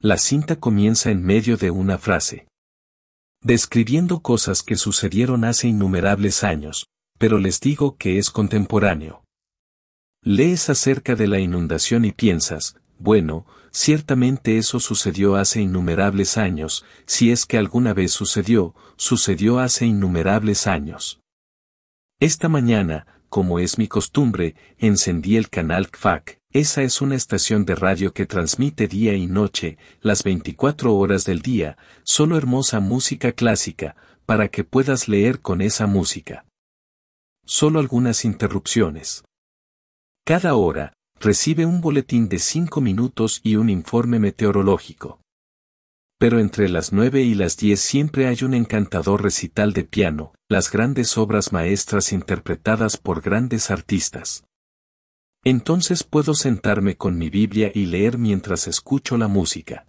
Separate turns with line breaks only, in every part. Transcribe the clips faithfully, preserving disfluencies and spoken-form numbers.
La cinta comienza en medio de una frase, describiendo cosas que sucedieron hace innumerables años, pero les digo que es contemporáneo. Lees acerca de la inundación y piensas, bueno, ciertamente eso sucedió hace innumerables años, si es que alguna vez sucedió, sucedió hace innumerables años. Esta mañana, como es mi costumbre, encendí el canal C F A C, esa es una estación de radio que transmite día y noche, las veinticuatro horas del día, solo hermosa música clásica, para que puedas leer con esa música. Solo algunas interrupciones. Cada hora, recibe un boletín de cinco minutos y un informe meteorológico. Pero entre las nueve y las diez siempre hay un encantador recital de piano, las grandes obras maestras interpretadas por grandes artistas. Entonces puedo sentarme con mi Biblia y leer mientras escucho la música.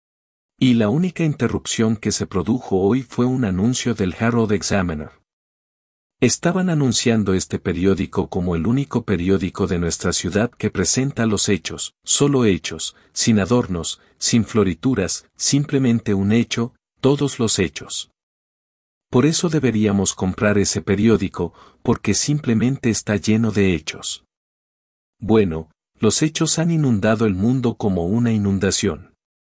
Y la única interrupción que se produjo hoy fue un anuncio del Herald Examiner. Estaban anunciando este periódico como el único periódico de nuestra ciudad que presenta los hechos, solo hechos, sin adornos, sin florituras, simplemente un hecho, todos los hechos. Por eso deberíamos comprar ese periódico, porque simplemente está lleno de hechos. Bueno, los hechos han inundado el mundo como una inundación.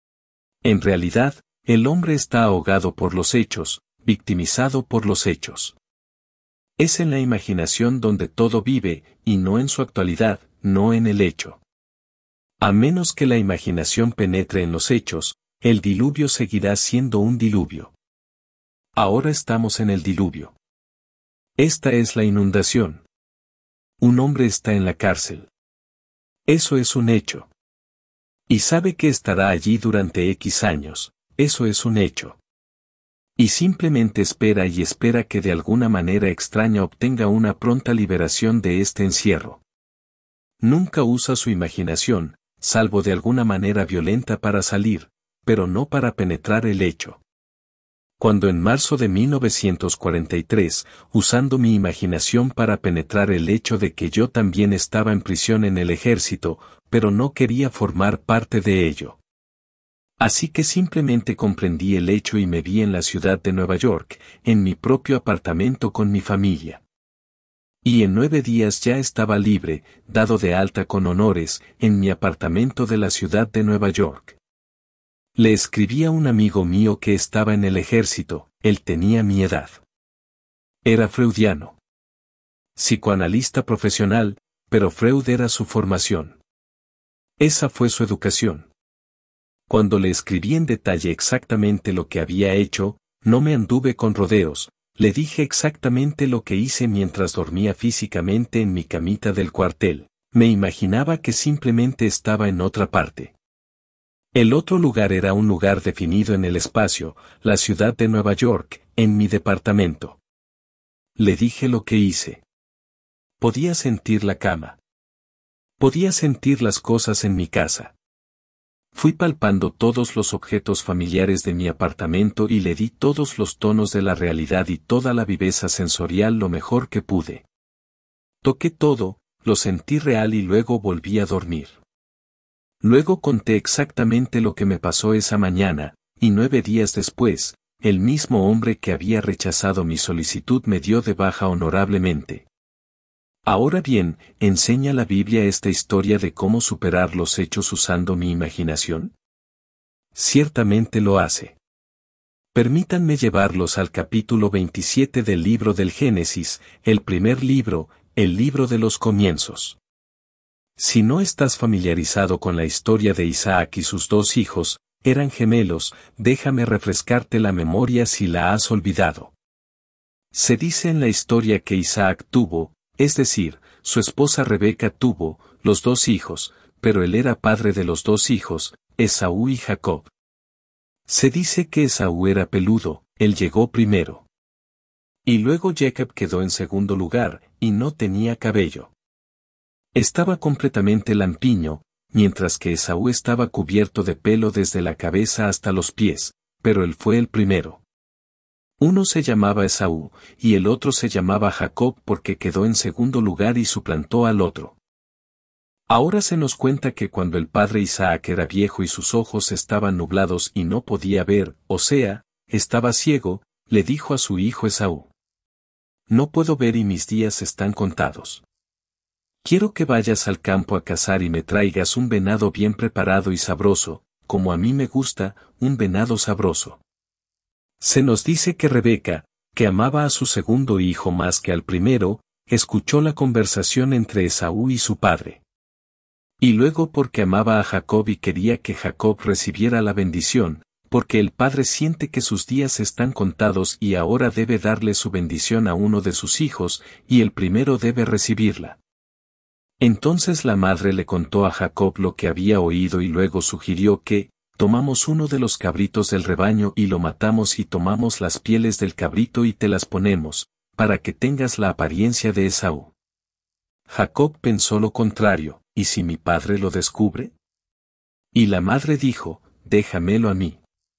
En realidad, el hombre está ahogado por los hechos, victimizado por los hechos. Es en la imaginación donde todo vive, y no en su actualidad, no en el hecho. A menos que la imaginación penetre en los hechos, el diluvio seguirá siendo un diluvio. Ahora estamos en el diluvio. Esta es la inundación. Un hombre está en la cárcel. Eso es un hecho. Y sabe que estará allí durante X años, eso es un hecho. Y simplemente espera y espera que de alguna manera extraña obtenga una pronta liberación de este encierro. Nunca usa su imaginación, salvo de alguna manera violenta para salir, pero no para penetrar el hecho. Cuando en marzo de mil novecientos cuarenta y tres, usando mi imaginación para penetrar el hecho de que yo también estaba en prisión en el ejército, pero no quería formar parte de ello. Así que simplemente comprendí el hecho y me vi en la ciudad de Nueva York, en mi propio apartamento con mi familia. Y en nueve días ya estaba libre, dado de alta con honores, en mi apartamento de la ciudad de Nueva York. Le escribí a un amigo mío que estaba en el ejército, él tenía mi edad. Era freudiano. Psicoanalista profesional, pero Freud era su formación. Esa fue su educación. Cuando le escribí en detalle exactamente lo que había hecho, no me anduve con rodeos, le dije exactamente lo que hice mientras dormía físicamente en mi camita del cuartel, me imaginaba que simplemente estaba en otra parte. El otro lugar era un lugar definido en el espacio, la ciudad de Nueva York, en mi departamento. Le dije lo que hice. Podía sentir la cama. Podía sentir las cosas en mi casa. Fui palpando todos los objetos familiares de mi apartamento y le di todos los tonos de la realidad y toda la viveza sensorial lo mejor que pude. Toqué todo, lo sentí real y luego volví a dormir. Luego conté exactamente lo que me pasó esa mañana, y nueve días después, el mismo hombre que había rechazado mi solicitud me dio de baja honorablemente. Ahora bien, ¿enseña la Biblia esta historia de cómo superar los hechos usando mi imaginación? Ciertamente lo hace. Permítanme llevarlos al capítulo veintisiete del libro del Génesis, el primer libro, el libro de los comienzos. Si no estás familiarizado con la historia de Isaac y sus dos hijos, eran gemelos, déjame refrescarte la memoria si la has olvidado. Se dice en la historia que Isaac tuvo, es decir, su esposa Rebeca tuvo, los dos hijos, pero él era padre de los dos hijos, Esaú y Jacob. Se dice que Esaú era peludo, él llegó primero. Y luego Jacob quedó en segundo lugar, y no tenía cabello. Estaba completamente lampiño, mientras que Esaú estaba cubierto de pelo desde la cabeza hasta los pies, pero él fue el primero. Uno se llamaba Esaú, y el otro se llamaba Jacob porque quedó en segundo lugar y suplantó al otro. Ahora se nos cuenta que cuando el padre Isaac era viejo y sus ojos estaban nublados y no podía ver, o sea, estaba ciego, le dijo a su hijo Esaú: no puedo ver y mis días están contados. Quiero que vayas al campo a cazar y me traigas un venado bien preparado y sabroso, como a mí me gusta, un venado sabroso. Se nos dice que Rebeca, que amaba a su segundo hijo más que al primero, escuchó la conversación entre Esaú y su padre. Y luego porque amaba a Jacob y quería que Jacob recibiera la bendición, porque el padre siente que sus días están contados y ahora debe darle su bendición a uno de sus hijos, y el primero debe recibirla. Entonces la madre le contó a Jacob lo que había oído y luego sugirió que, tomamos uno de los cabritos del rebaño y lo matamos y tomamos las pieles del cabrito y te las ponemos, para que tengas la apariencia de Esaú. Jacob pensó lo contrario: ¿y si mi padre lo descubre? Y la madre dijo: déjamelo a mí.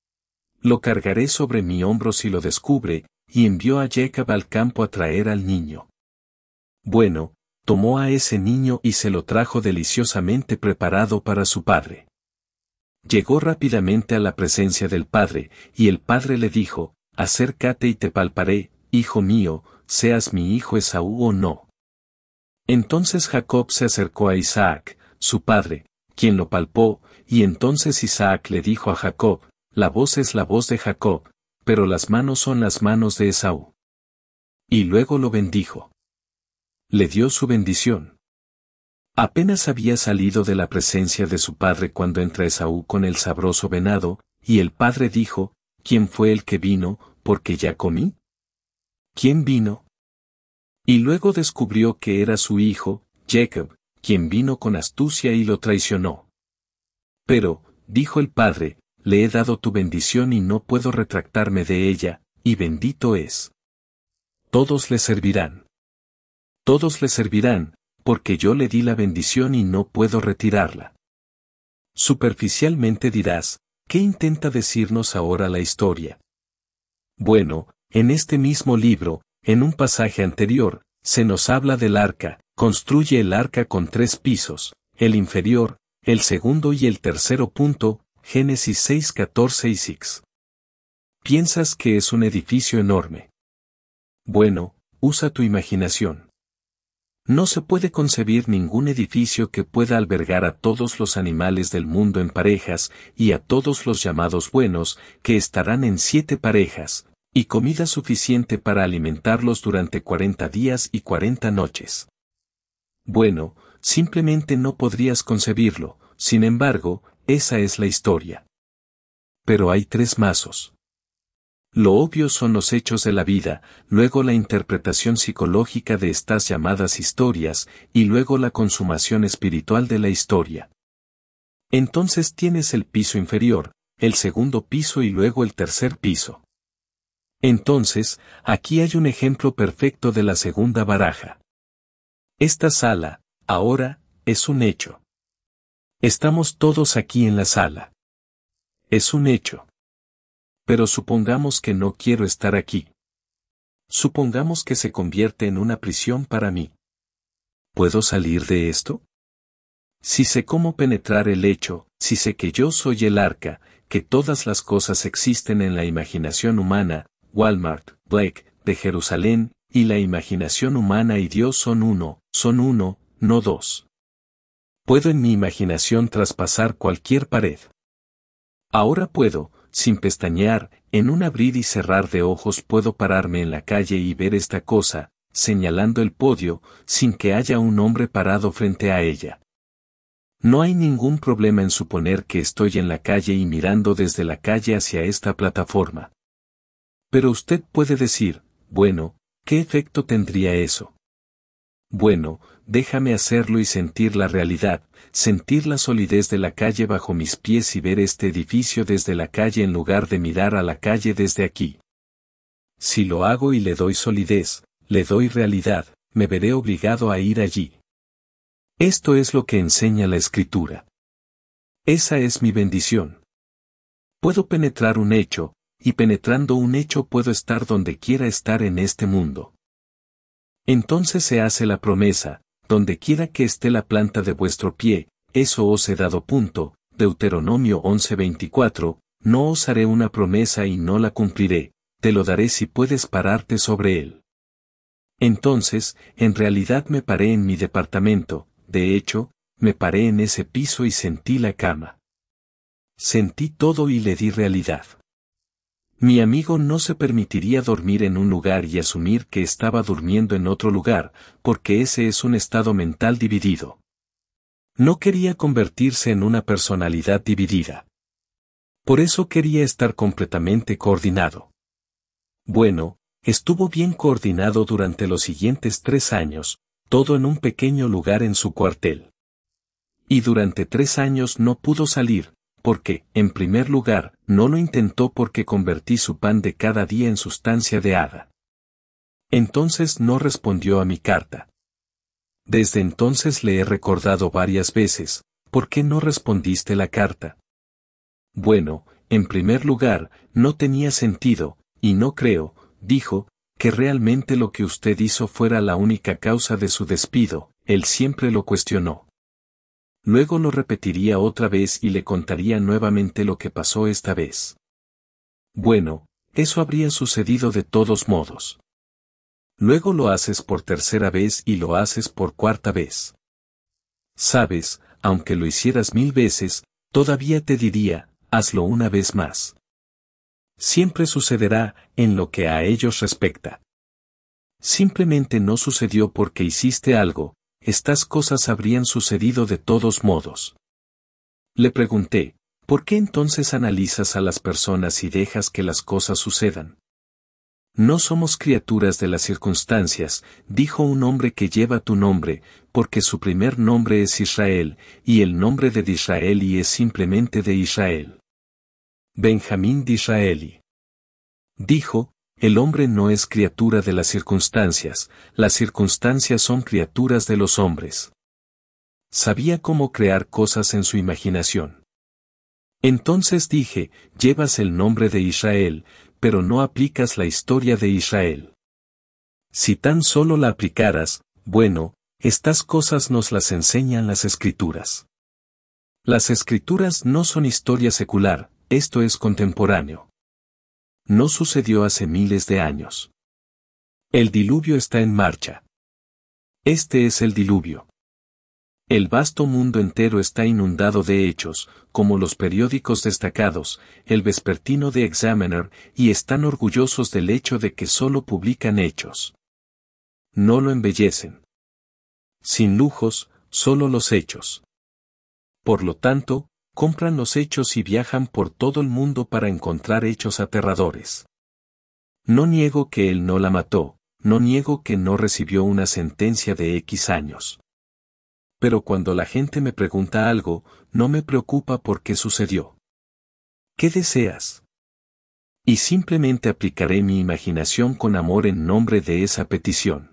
Lo cargaré sobre mi hombro si lo descubre, y envió a Jacob al campo a traer al niño. Bueno, tomó a ese niño y se lo trajo deliciosamente preparado para su padre. Llegó rápidamente a la presencia del padre, y el padre le dijo: acércate y te palparé, hijo mío, seas mi hijo Esaú o no. Entonces Jacob se acercó a Isaac, su padre, quien lo palpó, y entonces Isaac le dijo a Jacob: la voz es la voz de Jacob, pero las manos son las manos de Esaú. Y luego lo bendijo. Le dio su bendición. Apenas había salido de la presencia de su padre cuando entra Esaú con el sabroso venado, y el padre dijo: ¿quién fue el que vino, porque ya comí? ¿Quién vino? Y luego descubrió que era su hijo, Jacob, quien vino con astucia y lo traicionó. Pero, dijo el padre, le he dado tu bendición y no puedo retractarme de ella, y bendito es. Todos le servirán. Todos le servirán, porque yo le di la bendición y no puedo retirarla. Superficialmente dirás: ¿qué intenta decirnos ahora la historia? Bueno, en este mismo libro, en un pasaje anterior, se nos habla del arca. Construye el arca con tres pisos, el inferior, el segundo y el tercero. Punto, Génesis seis, catorce y seis. ¿Piensas que es un edificio enorme? Bueno, usa tu imaginación. No se puede concebir ningún edificio que pueda albergar a todos los animales del mundo en parejas, y a todos los llamados buenos, que estarán en siete parejas, y comida suficiente para alimentarlos durante cuarenta días y cuarenta noches. Bueno, simplemente no podrías concebirlo, sin embargo, esa es la historia. Pero hay tres mazos. Lo obvio son los hechos de la vida, luego la interpretación psicológica de estas llamadas historias, y luego la consumación espiritual de la historia. Entonces tienes el piso inferior, el segundo piso y luego el tercer piso. Entonces, aquí hay un ejemplo perfecto de la segunda baraja. Esta sala, ahora, es un hecho. Estamos todos aquí en la sala. Es un hecho. Pero supongamos que no quiero estar aquí. Supongamos que se convierte en una prisión para mí. ¿Puedo salir de esto? Si sé cómo penetrar el hecho, si sé que yo soy el arca, que todas las cosas existen en la imaginación humana, Walmart, Blake, de Jerusalén, y la imaginación humana y Dios son uno, son uno, no dos. Puedo en mi imaginación traspasar cualquier pared. Ahora puedo, sin pestañear, en un abrir y cerrar de ojos puedo pararme en la calle y ver esta cosa, señalando el podio, sin que haya un hombre parado frente a ella. No hay ningún problema en suponer que estoy en la calle y mirando desde la calle hacia esta plataforma. Pero usted puede decir: bueno, ¿qué efecto tendría eso? Bueno, déjame hacerlo y sentir la realidad, sentir la solidez de la calle bajo mis pies y ver este edificio desde la calle en lugar de mirar a la calle desde aquí. Si lo hago y le doy solidez, le doy realidad, me veré obligado a ir allí. Esto es lo que enseña la Escritura. Esa es mi bendición. Puedo penetrar un hecho, y penetrando un hecho puedo estar donde quiera estar en este mundo. Entonces se hace la promesa: donde quiera que esté la planta de vuestro pie, eso os he dado. Punto. Deuteronomio once veinticuatro, no os haré una promesa y no la cumpliré, te lo daré si puedes pararte sobre él. Entonces, en realidad me paré en mi departamento, de hecho, me paré en ese piso y sentí la cama. Sentí todo y le di realidad. Mi amigo no se permitiría dormir en un lugar y asumir que estaba durmiendo en otro lugar, porque ese es un estado mental dividido. No quería convertirse en una personalidad dividida. Por eso quería estar completamente coordinado. Bueno, estuvo bien coordinado durante los siguientes tres años, todo en un pequeño lugar en su cuartel. Y durante tres años no pudo salir, porque, en primer lugar, no lo intentó porque convertí su pan de cada día en sustancia de hada. Entonces no respondió a mi carta. Desde entonces le he recordado varias veces, ¿por qué no respondiste la carta? Bueno, en primer lugar, no tenía sentido, y no creo, dijo, que realmente lo que usted hizo fuera la única causa de su despido, él siempre lo cuestionó. Luego lo repetiría otra vez y le contaría nuevamente lo que pasó esta vez. Bueno, eso habría sucedido de todos modos. Luego lo haces por tercera vez y lo haces por cuarta vez. Sabes, aunque lo hicieras mil veces, todavía te diría, hazlo una vez más. Siempre sucederá, en lo que a ellos respecta. Simplemente no sucedió porque hiciste algo. Estas cosas habrían sucedido de todos modos. Le pregunté, ¿por qué entonces analizas a las personas y dejas que las cosas sucedan? No somos criaturas de las circunstancias, dijo un hombre que lleva tu nombre, porque su primer nombre es Israel, y el nombre de Disraeli es simplemente de Israel. Benjamín Disraeli. Dijo, el hombre no es criatura de las circunstancias, las circunstancias son criaturas de los hombres. Sabía cómo crear cosas en su imaginación. Entonces dije, llevas el nombre de Israel, pero no aplicas la historia de Israel. Si tan solo la aplicaras, bueno, estas cosas nos las enseñan las escrituras. Las escrituras no son historia secular, esto es contemporáneo. No sucedió hace miles de años. El diluvio está en marcha. Este es el diluvio. El vasto mundo entero está inundado de hechos, como los periódicos destacados, el vespertino de Examiner, y están orgullosos del hecho de que solo publican hechos. No lo embellecen. Sin lujos, solo los hechos. Por lo tanto, compran los hechos y viajan por todo el mundo para encontrar hechos aterradores. No niego que él no la mató, no niego que no recibió una sentencia de X años. Pero cuando la gente me pregunta algo, no me preocupa por qué sucedió. ¿Qué deseas? Y simplemente aplicaré mi imaginación con amor en nombre de esa petición.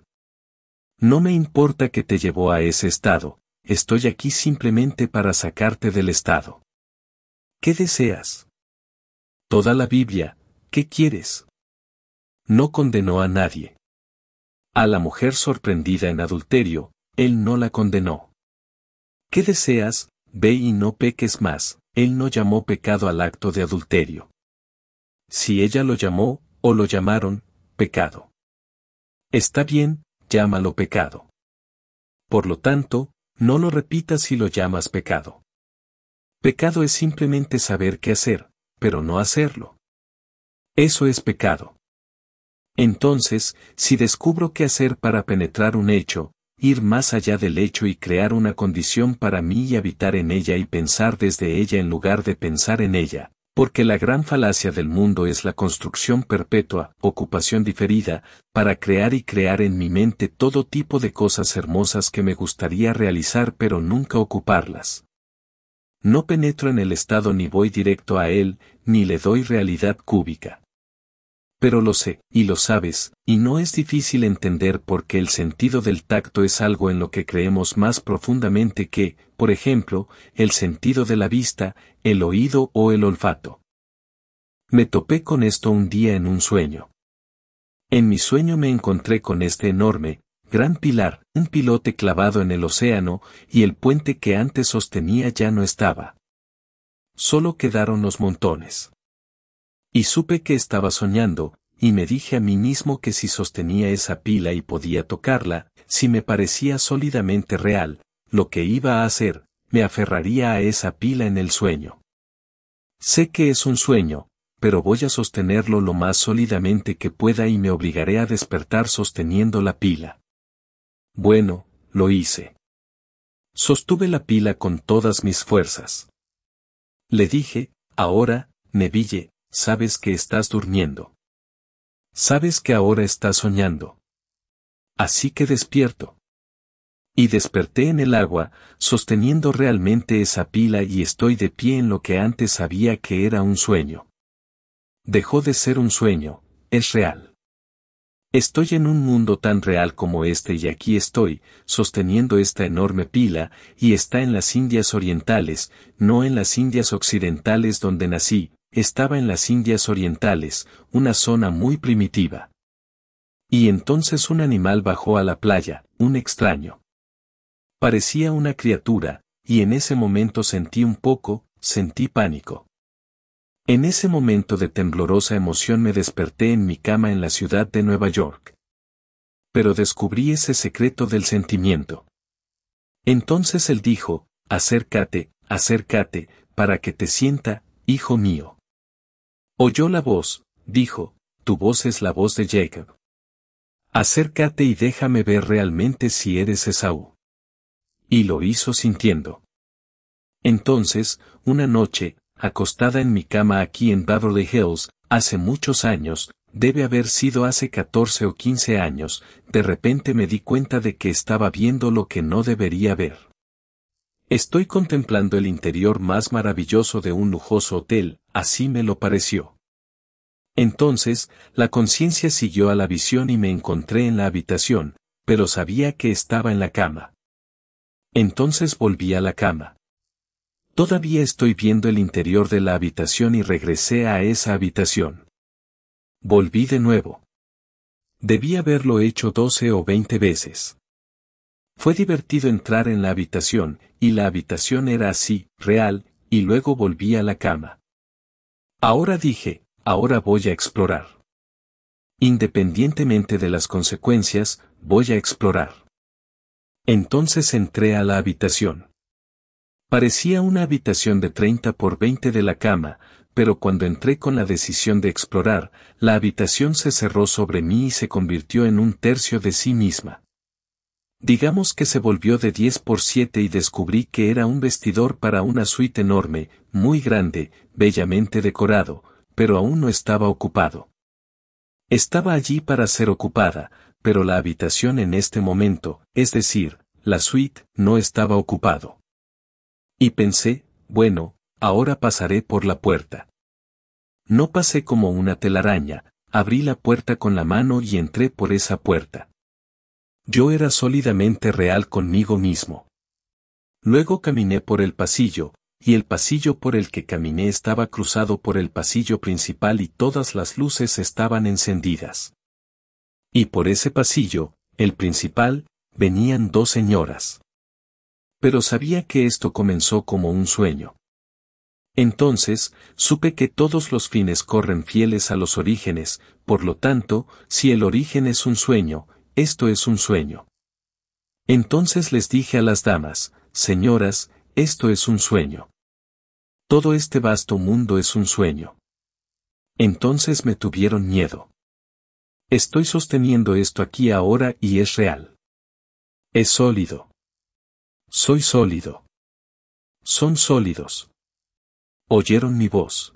No me importa que te llevó a ese estado, estoy aquí simplemente para sacarte del estado. ¿Qué deseas? Toda la Biblia, ¿qué quieres? No condenó a nadie. A la mujer sorprendida en adulterio, él no la condenó. ¿Qué deseas? Ve y no peques más, él no llamó pecado al acto de adulterio. Si ella lo llamó, o lo llamaron, pecado. Está bien, llámalo pecado. Por lo tanto, no lo repitas si lo llamas pecado. Pecado es simplemente saber qué hacer, pero no hacerlo. Eso es pecado. Entonces, si descubro qué hacer para penetrar un hecho, ir más allá del hecho y crear una condición para mí y habitar en ella y pensar desde ella en lugar de pensar en ella, porque la gran falacia del mundo es la construcción perpetua, ocupación diferida, para crear y crear en mi mente todo tipo de cosas hermosas que me gustaría realizar pero nunca ocuparlas. No penetro en el estado ni voy directo a él, ni le doy realidad cúbica. Pero lo sé, y lo sabes, y no es difícil entender porque el sentido del tacto es algo en lo que creemos más profundamente que, por ejemplo, el sentido de la vista, el oído o el olfato. Me topé con esto un día en un sueño. En mi sueño me encontré con este enorme, gran pilar, un pilote clavado en el océano, y el puente que antes sostenía ya no estaba. Solo quedaron los montones. Y supe que estaba soñando, y me dije a mí mismo que si sostenía esa pila y podía tocarla, si me parecía sólidamente real, lo que iba a hacer, me aferraría a esa pila en el sueño. Sé que es un sueño, pero voy a sostenerlo lo más sólidamente que pueda y me obligaré a despertar sosteniendo la pila. Bueno, lo hice. Sostuve la pila con todas mis fuerzas. Le dije, ahora, Neville, sabes que estás durmiendo. Sabes que ahora estás soñando. Así que despierto. Y desperté en el agua, sosteniendo realmente esa pila y estoy de pie en lo que antes sabía que era un sueño. Dejó de ser un sueño, es real. Estoy en un mundo tan real como este y aquí estoy, sosteniendo esta enorme pila, y está en las Indias Orientales, no en las Indias Occidentales donde nací, estaba en las Indias Orientales, una zona muy primitiva. Y entonces un animal bajó a la playa, un extraño. Parecía una criatura, y en ese momento sentí un poco, sentí pánico. En ese momento de temblorosa emoción me desperté en mi cama en la ciudad de Nueva York. Pero descubrí ese secreto del sentimiento. Entonces él dijo, acércate, acércate, para que te sienta, hijo mío. Oyó la voz, dijo, tu voz es la voz de Jacob. Acércate y déjame ver realmente si eres Esaú. Y lo hizo sintiendo. Entonces, una noche, acostada en mi cama aquí en Beverly Hills, hace muchos años, debe haber sido hace catorce o quince años, de repente me di cuenta de que estaba viendo lo que no debería ver. Estoy contemplando el interior más maravilloso de un lujoso hotel, así me lo pareció. Entonces, la conciencia siguió a la visión y me encontré en la habitación, pero sabía que estaba en la cama. Entonces volví a la cama. Todavía estoy viendo el interior de la habitación y regresé a esa habitación. Volví de nuevo. Debí haberlo hecho doce o veinte veces. Fue divertido entrar en la habitación, y la habitación era así, real, y luego volví a la cama. Ahora dije, ahora voy a explorar. Independientemente de las consecuencias, voy a explorar. Entonces entré a la habitación. Parecía una habitación de treinta por veinte de la cama, pero cuando entré con la decisión de explorar, la habitación se cerró sobre mí y se convirtió en un tercio de sí misma. Digamos que se volvió de diez por siete y descubrí que era un vestidor para una suite enorme, muy grande, bellamente decorado, pero aún no estaba ocupado. Estaba allí para ser ocupada, pero la habitación en este momento, es decir, la suite, no estaba ocupado. Y pensé, bueno, ahora pasaré por la puerta. No pasé como una telaraña, abrí la puerta con la mano y entré por esa puerta. Yo era sólidamente real conmigo mismo. Luego caminé por el pasillo, y el pasillo por el que caminé estaba cruzado por el pasillo principal y todas las luces estaban encendidas. Y por ese pasillo, el principal, venían dos señoras. Pero sabía que esto comenzó como un sueño. Entonces, supe que todos los fines corren fieles a los orígenes, por lo tanto, si el origen es un sueño, esto es un sueño. Entonces les dije a las damas, señoras, esto es un sueño. Todo este vasto mundo es un sueño. Entonces me tuvieron miedo. Estoy sosteniendo esto aquí ahora y es real. Es sólido. Soy sólido. Son sólidos. Oyeron mi voz.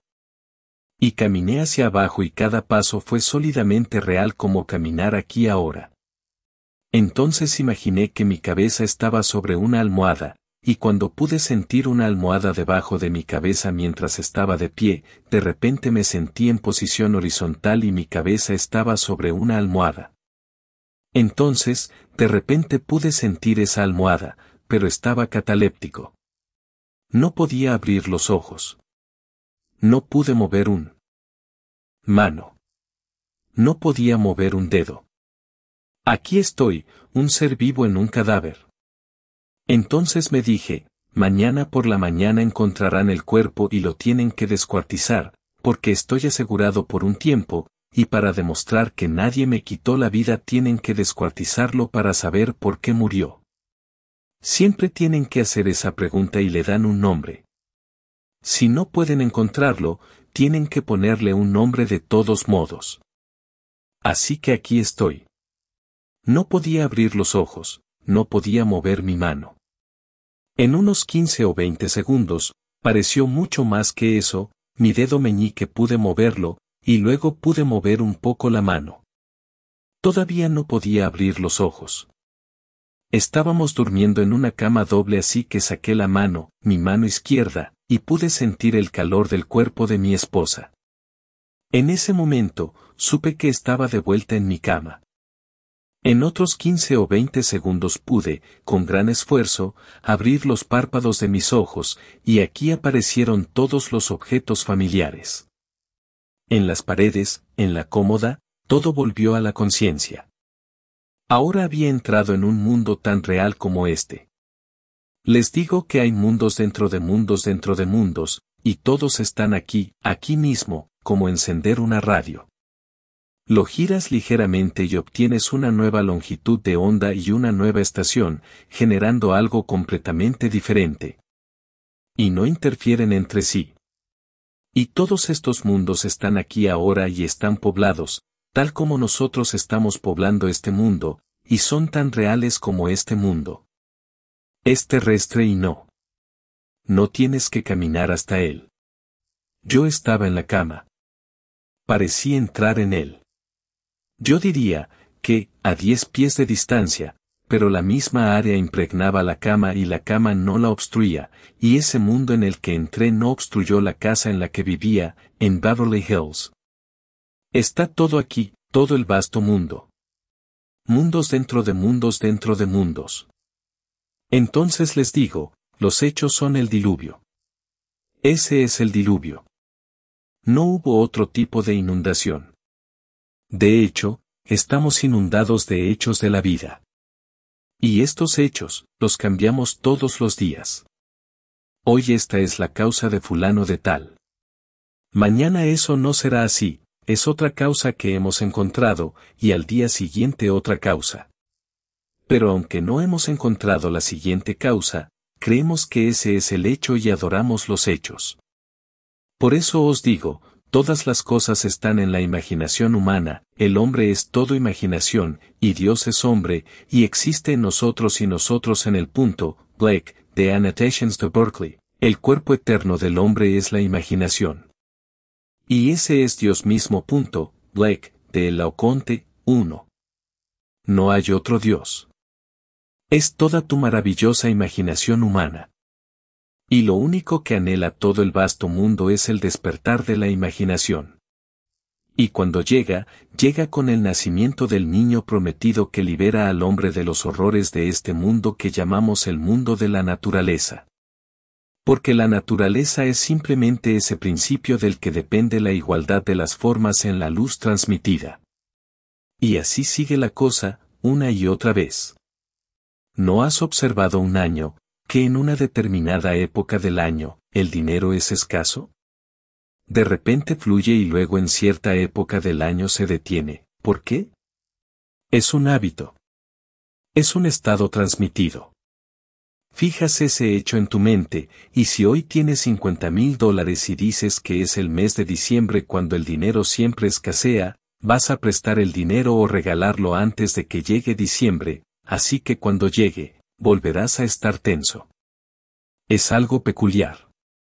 Y caminé hacia abajo y cada paso fue sólidamente real como caminar aquí ahora. Entonces imaginé que mi cabeza estaba sobre una almohada, y cuando pude sentir una almohada debajo de mi cabeza mientras estaba de pie, de repente me sentí en posición horizontal y mi cabeza estaba sobre una almohada. Entonces, de repente pude sentir esa almohada, pero estaba cataléptico. No podía abrir los ojos. No pude mover un mano. No podía mover un dedo. Aquí estoy, un ser vivo en un cadáver. Entonces me dije, mañana por la mañana encontrarán el cuerpo y lo tienen que descuartizar, porque estoy asegurado por un tiempo, y para demostrar que nadie me quitó la vida tienen que descuartizarlo para saber por qué murió. Siempre tienen que hacer esa pregunta y le dan un nombre. Si no pueden encontrarlo, tienen que ponerle un nombre de todos modos. Así que aquí estoy. No podía abrir los ojos, no podía mover mi mano. En unos quince o veinte segundos, pareció mucho más que eso, mi dedo meñique pude moverlo, y luego pude mover un poco la mano. Todavía no podía abrir los ojos. Estábamos durmiendo en una cama doble, así que saqué la mano, mi mano izquierda, y pude sentir el calor del cuerpo de mi esposa. En ese momento, supe que estaba de vuelta en mi cama. En otros quince o veinte segundos pude, con gran esfuerzo, abrir los párpados de mis ojos, y aquí aparecieron todos los objetos familiares. En las paredes, en la cómoda, todo volvió a la conciencia. Ahora había entrado en un mundo tan real como este. Les digo que hay mundos dentro de mundos dentro de mundos, y todos están aquí, aquí mismo, como encender una radio. Lo giras ligeramente y obtienes una nueva longitud de onda y una nueva estación, generando algo completamente diferente. Y no interfieren entre sí. Y todos estos mundos están aquí ahora y están poblados, tal como nosotros estamos poblando este mundo, y son tan reales como este mundo. Es terrestre y no. No tienes que caminar hasta él. Yo estaba en la cama. Parecía entrar en él. Yo diría, que, a diez pies de distancia, pero la misma área impregnaba la cama y la cama no la obstruía, y ese mundo en el que entré no obstruyó la casa en la que vivía, en Beverly Hills. Está todo aquí, todo el vasto mundo. Mundos dentro de mundos dentro de mundos. Entonces les digo, los hechos son el diluvio. Ese es el diluvio. No hubo otro tipo de inundación. De hecho, estamos inundados de hechos de la vida. Y estos hechos, los cambiamos todos los días. Hoy esta es la causa de fulano de tal. Mañana eso no será así, es otra causa que hemos encontrado, y al día siguiente otra causa. Pero aunque no hemos encontrado la siguiente causa, creemos que ese es el hecho y adoramos los hechos. Por eso os digo, todas las cosas están en la imaginación humana, el hombre es todo imaginación, y Dios es hombre, y existe en nosotros y nosotros en el punto, Blake, de Annotations to Berkeley, el cuerpo eterno del hombre es la imaginación. Y ese es Dios mismo. Punto, Blake, de Laoconte, uno. No hay otro Dios. Es toda tu maravillosa imaginación humana. Y lo único que anhela todo el vasto mundo es el despertar de la imaginación. Y cuando llega, llega con el nacimiento del niño prometido que libera al hombre de los horrores de este mundo que llamamos el mundo de la naturaleza. Porque la naturaleza es simplemente ese principio del que depende la igualdad de las formas en la luz transmitida. Y así sigue la cosa, una y otra vez. ¿No has observado un año, que en una determinada época del año, el dinero es escaso? De repente fluye y luego en cierta época del año se detiene. ¿Por qué? Es un hábito. Es un estado transmitido. Fijas ese hecho en tu mente, y si hoy tienes cincuenta mil dólares y dices que es el mes de diciembre cuando el dinero siempre escasea, vas a prestar el dinero o regalarlo antes de que llegue diciembre, así que cuando llegue, volverás a estar tenso. Es algo peculiar.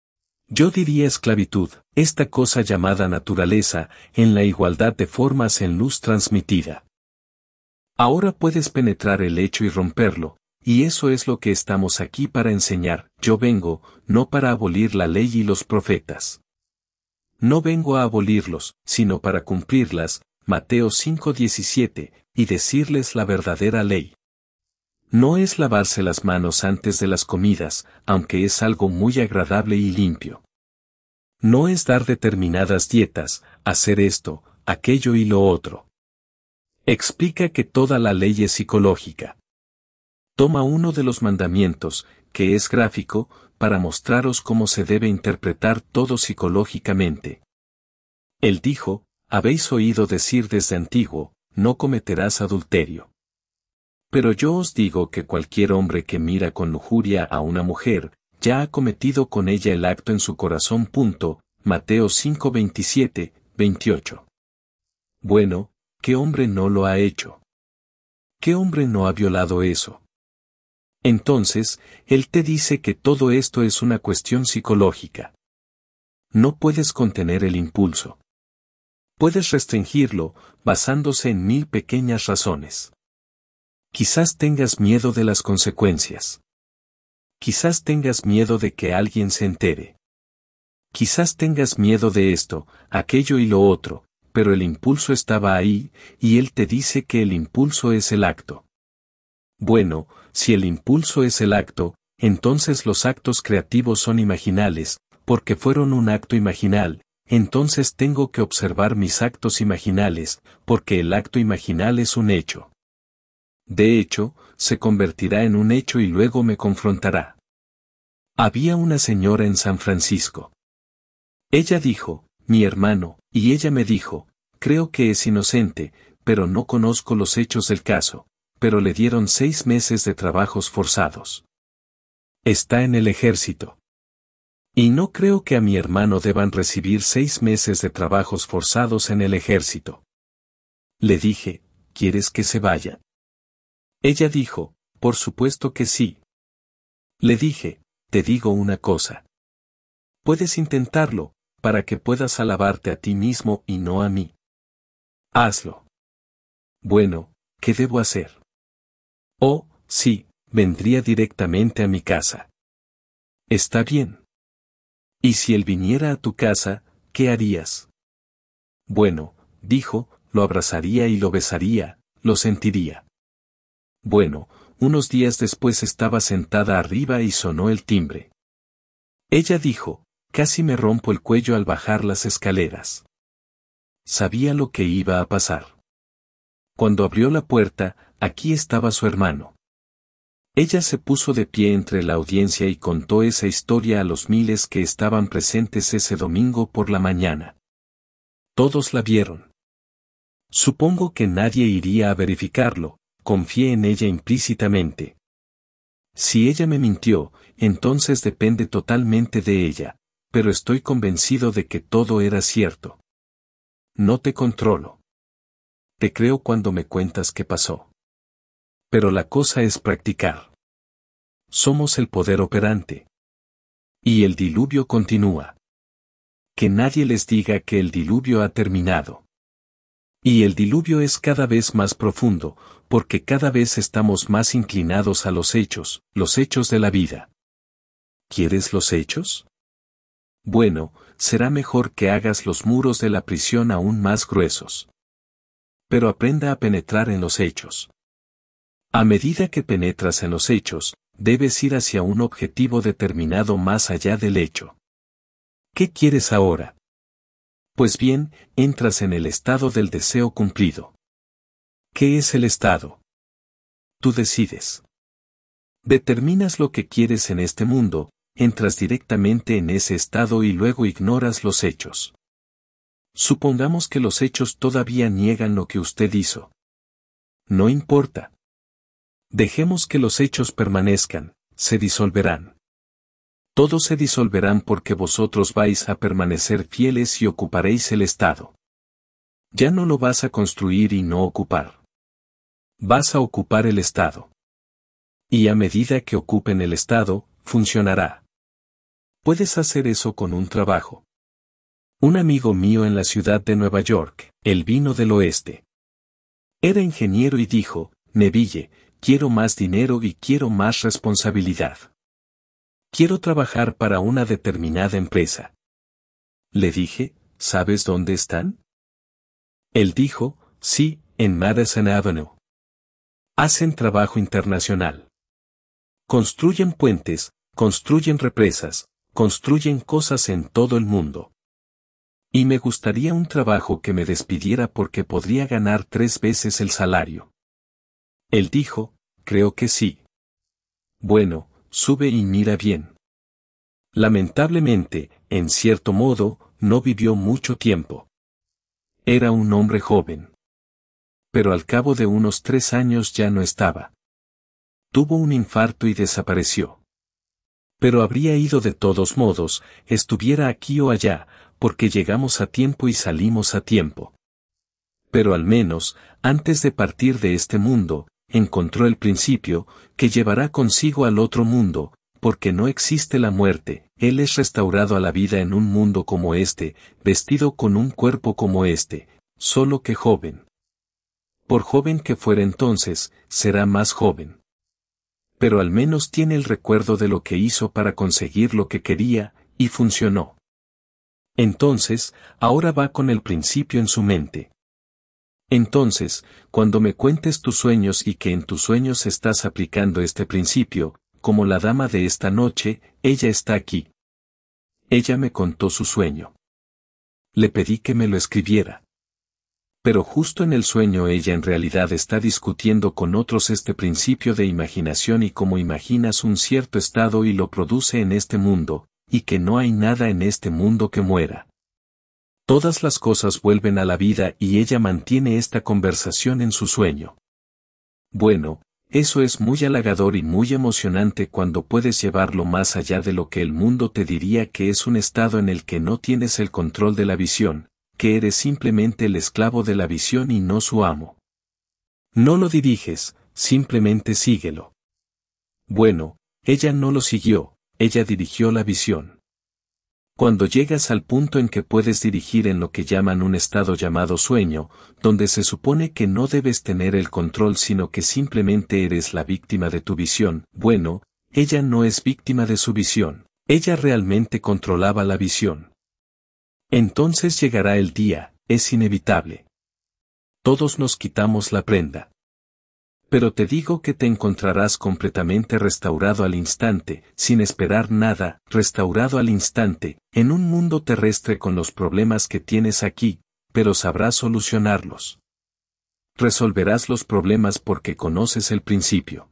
Yo diría esclavitud, esta cosa llamada naturaleza, en la igualdad de formas en luz transmitida. Ahora puedes penetrar el hecho y romperlo, y eso es lo que estamos aquí para enseñar. Yo vengo, no para abolir la ley y los profetas. No vengo a abolirlos, sino para cumplirlas, Mateo cinco diecisiete, y decirles la verdadera ley. No es lavarse las manos antes de las comidas, aunque es algo muy agradable y limpio. No es dar determinadas dietas, hacer esto, aquello y lo otro. Explica que toda la ley es psicológica. Toma uno de los mandamientos, que es gráfico, para mostraros cómo se debe interpretar todo psicológicamente. Él dijo, habéis oído decir desde antiguo, no cometerás adulterio. Pero yo os digo que cualquier hombre que mira con lujuria a una mujer, ya ha cometido con ella el acto en su corazón. Punto, Mateo cinco veintisiete, veintiocho. Bueno, ¿qué hombre no lo ha hecho? ¿Qué hombre no ha violado eso? Entonces, él te dice que todo esto es una cuestión psicológica. No puedes contener el impulso. Puedes restringirlo, basándose en mil pequeñas razones. Quizás tengas miedo de las consecuencias. Quizás tengas miedo de que alguien se entere. Quizás tengas miedo de esto, aquello y lo otro, pero el impulso estaba ahí, y él te dice que el impulso es el acto. Bueno, si el impulso es el acto, entonces los actos creativos son imaginales, porque fueron un acto imaginal, entonces tengo que observar mis actos imaginales, porque el acto imaginal es un hecho. De hecho, se convertirá en un hecho y luego me confrontará. Había una señora en San Francisco. Ella dijo, mi hermano, y ella me dijo, creo que es inocente, pero no conozco los hechos del caso, pero le dieron seis meses de trabajos forzados. Está en el ejército. Y no creo que a mi hermano deban recibir seis meses de trabajos forzados en el ejército. Le dije, ¿quieres que se vaya? Ella dijo, por supuesto que sí. Le dije, te digo una cosa. Puedes intentarlo, para que puedas alabarte a ti mismo y no a mí. Hazlo. Bueno, ¿qué debo hacer? Oh, sí, vendría directamente a mi casa. Está bien. ¿Y si él viniera a tu casa, qué harías? Bueno, dijo, lo abrazaría y lo besaría, lo sentiría. Bueno, unos días después estaba sentada arriba y sonó el timbre. Ella dijo, casi me rompo el cuello al bajar las escaleras. Sabía lo que iba a pasar. Cuando abrió la puerta, aquí estaba su hermano. Ella se puso de pie entre la audiencia y contó esa historia a los miles que estaban presentes ese domingo por la mañana. Todos la vieron. Supongo que nadie iría a verificarlo. Confié en ella implícitamente. Si ella me mintió, entonces depende totalmente de ella, pero estoy convencido de que todo era cierto. No te controlo. Te creo cuando me cuentas qué pasó. Pero la cosa es practicar. Somos el poder operante. Y el diluvio continúa. Que nadie les diga que el diluvio ha terminado. Y el diluvio es cada vez más profundo, porque cada vez estamos más inclinados a los hechos, los hechos de la vida. ¿Quieres los hechos? Bueno, será mejor que hagas los muros de la prisión aún más gruesos. Pero aprenda a penetrar en los hechos. A medida que penetras en los hechos, debes ir hacia un objetivo determinado más allá del hecho. ¿Qué quieres ahora? Pues bien, entras en el estado del deseo cumplido. ¿Qué es el estado? Tú decides. Determinas lo que quieres en este mundo, entras directamente en ese estado y luego ignoras los hechos. Supongamos que los hechos todavía niegan lo que usted hizo. No importa. Dejemos que los hechos permanezcan, se disolverán. Todos se disolverán porque vosotros vais a permanecer fieles y ocuparéis el estado. Ya no lo vas a construir y no ocupar. Vas a ocupar el estado. Y a medida que ocupen el estado, funcionará. Puedes hacer eso con un trabajo. Un amigo mío en la ciudad de Nueva York, él vino del oeste. Era ingeniero y dijo, Neville, quiero más dinero y quiero más responsabilidad. Quiero trabajar para una determinada empresa. Le dije, ¿sabes dónde están? Él dijo, sí, en Madison Avenue. Hacen trabajo internacional. Construyen puentes, construyen represas, construyen cosas en todo el mundo. Y me gustaría un trabajo que me despidiera porque podría ganar tres veces el salario. Él dijo, creo que sí. Bueno, sube y mira bien. Lamentablemente, en cierto modo, no vivió mucho tiempo. Era un hombre joven. Pero al cabo de unos tres años ya no estaba. Tuvo un infarto y desapareció. Pero habría ido de todos modos, estuviera aquí o allá, porque llegamos a tiempo y salimos a tiempo. Pero al menos, antes de partir de este mundo, encontró el principio, que llevará consigo al otro mundo, porque no existe la muerte, él es restaurado a la vida en un mundo como este, vestido con un cuerpo como este, solo que joven. Por joven que fuera entonces, será más joven. Pero al menos tiene el recuerdo de lo que hizo para conseguir lo que quería, y funcionó. Entonces, ahora va con el principio en su mente. Entonces, cuando me cuentes tus sueños y que en tus sueños estás aplicando este principio, como la dama de esta noche, ella está aquí. Ella me contó su sueño. Le pedí que me lo escribiera. Pero justo en el sueño ella en realidad está discutiendo con otros este principio de imaginación y cómo imaginas un cierto estado y lo produce en este mundo, y que no hay nada en este mundo que muera. Todas las cosas vuelven a la vida y ella mantiene esta conversación en su sueño. Bueno, eso es muy halagador y muy emocionante cuando puedes llevarlo más allá de lo que el mundo te diría que es un estado en el que no tienes el control de la visión, que eres simplemente el esclavo de la visión y no su amo. No lo diriges, simplemente síguelo. Bueno, ella no lo siguió, ella dirigió la visión. Cuando llegas al punto en que puedes dirigir en lo que llaman un estado llamado sueño, donde se supone que no debes tener el control sino que simplemente eres la víctima de tu visión, bueno, ella no es víctima de su visión, ella realmente controlaba la visión. Entonces llegará el día, es inevitable. Todos nos quitamos la prenda. Pero te digo que te encontrarás completamente restaurado al instante, sin esperar nada, restaurado al instante, en un mundo terrestre con los problemas que tienes aquí, pero sabrás solucionarlos. Resolverás los problemas porque conoces el principio.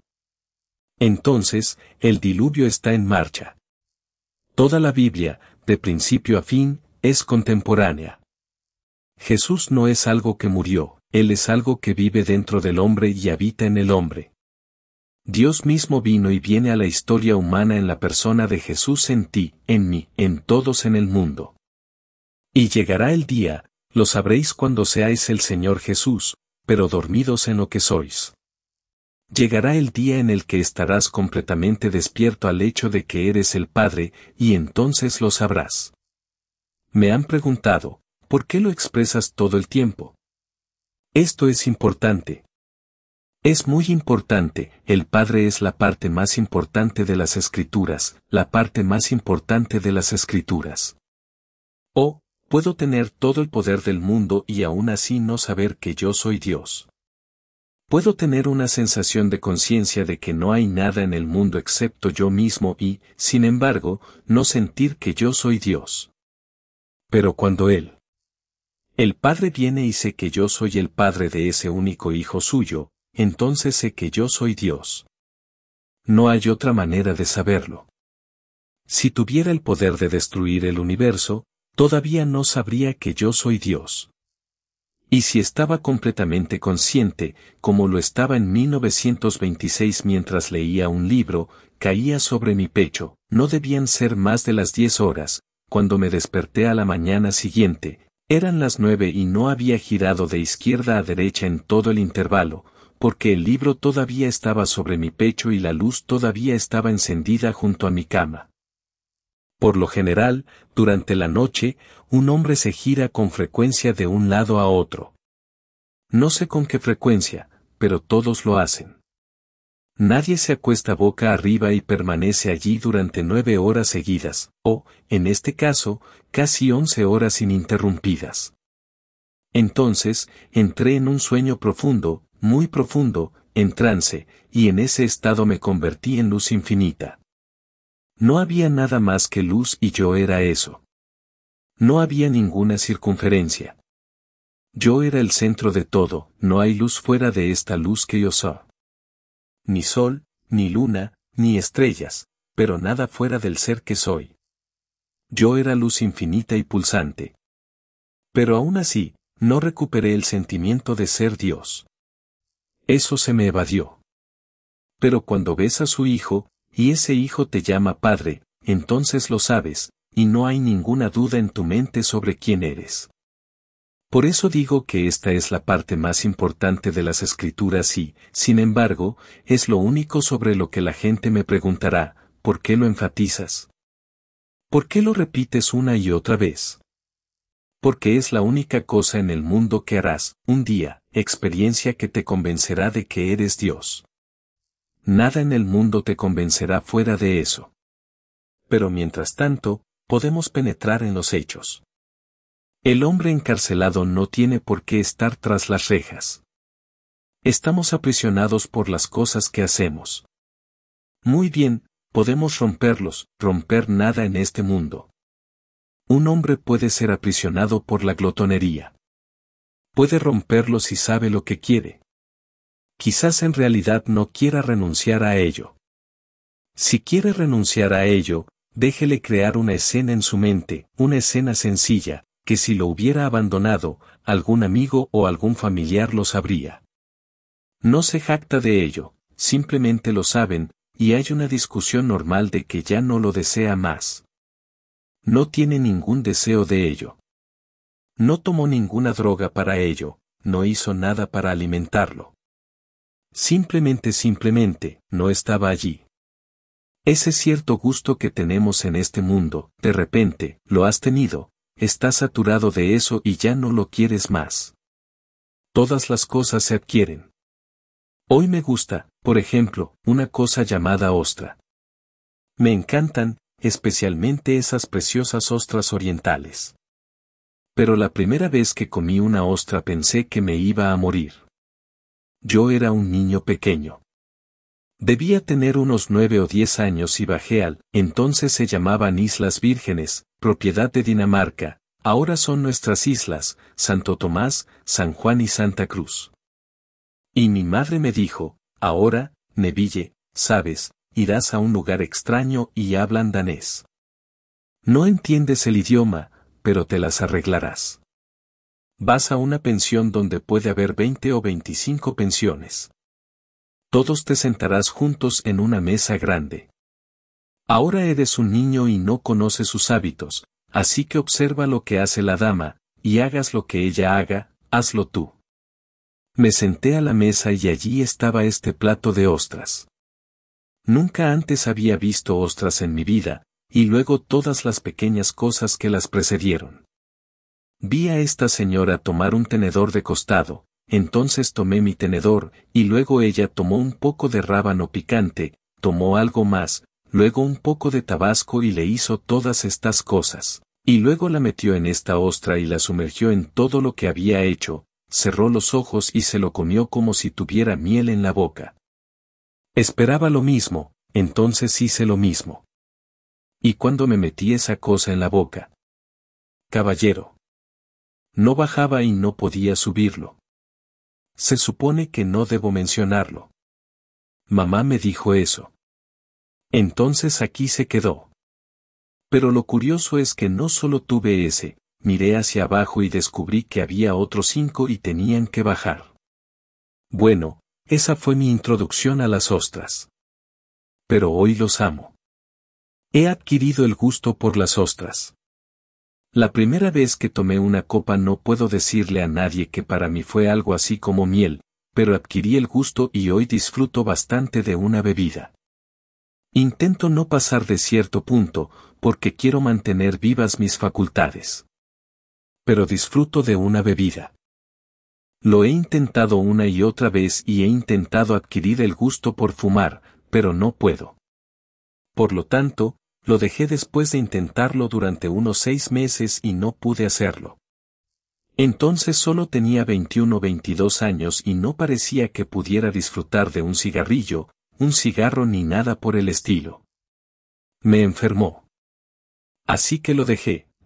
Entonces, el diluvio está en marcha. Toda la Biblia, de principio a fin, es contemporánea. Jesús no es algo que murió. Él es algo que vive dentro del hombre y habita en el hombre. Dios mismo vino y viene a la historia humana en la persona de Jesús en ti, en mí, en todos en el mundo. Y llegará el día, lo sabréis cuando seáis el Señor Jesús, pero dormidos en lo que sois. Llegará el día en el que estarás completamente despierto al hecho de que eres el Padre, y entonces lo sabrás. Me han preguntado, ¿por qué lo expresas todo el tiempo? Esto es importante. Es muy importante, el Padre es la parte más importante de las Escrituras, la parte más importante de las Escrituras. Oh, puedo tener todo el poder del mundo y aún así no saber que yo soy Dios. Puedo tener una sensación de conciencia de que no hay nada en el mundo excepto yo mismo y, sin embargo, no sentir que yo soy Dios. Pero cuando Él, el Padre viene y sé que yo soy el Padre de ese único Hijo suyo, entonces sé que yo soy Dios. No hay otra manera de saberlo. Si tuviera el poder de destruir el universo, todavía no sabría que yo soy Dios. Y si estaba completamente consciente, como lo estaba en mil novecientos veintiséis mientras leía un libro, caía sobre mi pecho, no debían ser más de las diez horas, cuando me desperté a la mañana siguiente. Eran las nueve y no había girado de izquierda a derecha en todo el intervalo, porque el libro todavía estaba sobre mi pecho y la luz todavía estaba encendida junto a mi cama. Por lo general, durante la noche, un hombre se gira con frecuencia de un lado a otro. No sé con qué frecuencia, pero todos lo hacen. Nadie se acuesta boca arriba y permanece allí durante nueve horas seguidas, o, en este caso, casi once horas ininterrumpidas. Entonces, entré en un sueño profundo, muy profundo, en trance, y en ese estado me convertí en luz infinita. No había nada más que luz y yo era eso. No había ninguna circunferencia. Yo era el centro de todo, no hay luz fuera de esta luz que yo soy. Ni sol, ni luna, ni estrellas, pero nada fuera del ser que soy. Yo era luz infinita y pulsante. Pero aún así, no recuperé el sentimiento de ser Dios. Eso se me evadió. Pero cuando ves a su hijo, y ese hijo te llama Padre, entonces lo sabes, y no hay ninguna duda en tu mente sobre quién eres. Por eso digo que esta es la parte más importante de las Escrituras y, sin embargo, es lo único sobre lo que la gente me preguntará, ¿por qué lo enfatizas? ¿Por qué lo repites una y otra vez? Porque es la única cosa en el mundo que harás, un día, experiencia que te convencerá de que eres Dios. Nada en el mundo te convencerá fuera de eso. Pero mientras tanto, podemos penetrar en los hechos. El hombre encarcelado no tiene por qué estar tras las rejas. Estamos aprisionados por las cosas que hacemos. Muy bien, podemos romperlos, romper nada en este mundo. Un hombre puede ser aprisionado por la glotonería. Puede romperlo si sabe lo que quiere. Quizás en realidad no quiera renunciar a ello. Si quiere renunciar a ello, déjele crear una escena en su mente, una escena sencilla, que si lo hubiera abandonado, algún amigo o algún familiar lo sabría. No se jacta de ello, simplemente lo saben, y hay una discusión normal de que ya no lo desea más. No tiene ningún deseo de ello. No tomó ninguna droga para ello, no hizo nada para alimentarlo. Simplemente simplemente, no estaba allí. Ese cierto gusto que tenemos en este mundo, de repente, lo has tenido, estás saturado de eso y ya no lo quieres más. Todas las cosas se adquieren. Hoy me gusta, por ejemplo, una cosa llamada ostra. Me encantan, especialmente esas preciosas ostras orientales. Pero la primera vez que comí una ostra pensé que me iba a morir. Yo era un niño pequeño. Debía tener unos nueve o diez años y bajé al, entonces se llamaban Islas Vírgenes, propiedad de Dinamarca, ahora son nuestras islas, Santo Tomás, San Juan y Santa Cruz. Y mi madre me dijo, ahora, Neville, sabes, irás a un lugar extraño y hablan danés. No entiendes el idioma, pero te las arreglarás. Vas a una pensión donde puede haber veinte o veinticinco pensiones. Todos te sentarás juntos en una mesa grande. Ahora eres un niño y no conoces sus hábitos, así que observa lo que hace la dama, y hagas lo que ella haga, hazlo tú. Me senté a la mesa y allí estaba este plato de ostras. Nunca antes había visto ostras en mi vida, y luego todas las pequeñas cosas que las precedieron. Vi a esta señora tomar un tenedor de costado, entonces tomé mi tenedor, y luego ella tomó un poco de rábano picante, tomó algo más, luego un poco de tabasco y le hizo todas estas cosas, y luego la metió en esta ostra y la sumergió en todo lo que había hecho, cerró los ojos y se lo comió como si tuviera miel en la boca. Esperaba lo mismo, entonces hice lo mismo. ¿Y cuando me metí esa cosa en la boca? Caballero. No bajaba y no podía subirlo. Se supone que no debo mencionarlo. Mamá me dijo eso. Entonces aquí se quedó. Pero lo curioso es que no solo tuve ese, miré hacia abajo y descubrí que había otros cinco y tenían que bajar. Bueno, esa fue mi introducción a las ostras. Pero hoy los amo. He adquirido el gusto por las ostras. La primera vez que tomé una copa no puedo decirle a nadie que para mí fue algo así como miel, pero adquirí el gusto y hoy disfruto bastante de una bebida. Intento no pasar de cierto punto, porque quiero mantener vivas mis facultades. Pero disfruto de una bebida. Lo he intentado una y otra vez y he intentado adquirir el gusto por fumar, pero no puedo. Por lo tanto, lo dejé después de intentarlo durante unos seis meses y no pude hacerlo. Entonces solo tenía veintiuno o veintidós años y no parecía que pudiera disfrutar de un cigarrillo, un cigarro ni nada por el estilo. Me enfermó. Así que lo dejé,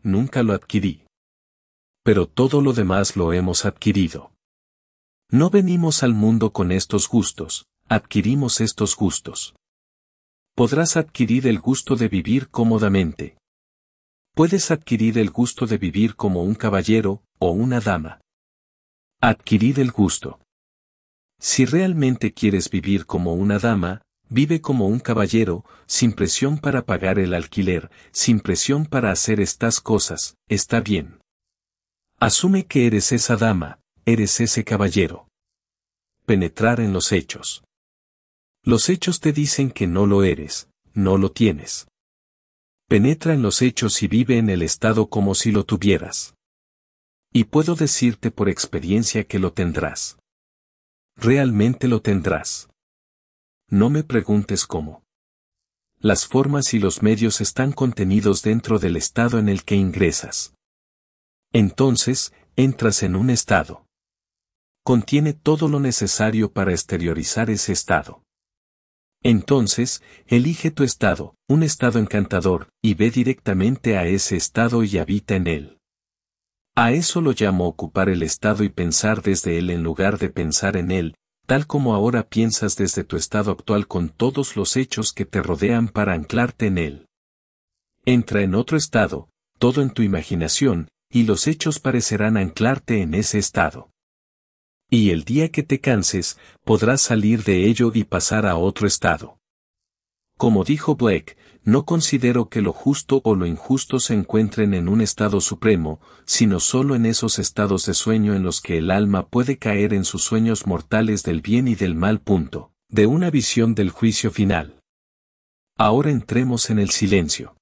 nunca lo adquirí. Pero todo lo demás lo hemos adquirido. No venimos al mundo con estos gustos, adquirimos estos gustos. Podrás adquirir el gusto de vivir cómodamente. Puedes adquirir el gusto de vivir como un caballero o una dama. Adquirir el gusto. Si realmente quieres vivir como una dama, vive como un caballero, sin presión para pagar el alquiler, sin presión para hacer estas cosas, está bien. Asume que eres esa dama, eres ese caballero. Penetrar en los hechos. Los hechos te dicen que no lo eres, no lo tienes. Penetra en los hechos y vive en el estado como si lo tuvieras. Y puedo decirte por experiencia que lo tendrás. Realmente lo tendrás. No me preguntes cómo. Las formas y los medios están contenidos dentro del estado en el que ingresas. Entonces, entras en un estado. Contiene todo lo necesario para exteriorizar ese estado. Entonces, elige tu estado, un estado encantador, y ve directamente a ese estado y habita en él. A eso lo llamo ocupar el estado y pensar desde él en lugar de pensar en él, tal como ahora piensas desde tu estado actual con todos los hechos que te rodean para anclarte en él. Entra en otro estado, todo en tu imaginación, y los hechos parecerán anclarte en ese estado. Y el día que te canses, podrás salir de ello y pasar a otro estado. Como dijo Blake, no considero que lo justo o lo injusto se encuentren en un estado supremo, sino solo en esos estados de sueño en los que el alma puede caer en sus sueños mortales del bien y del mal. Punto, de una visión del juicio final. Ahora entremos en el silencio.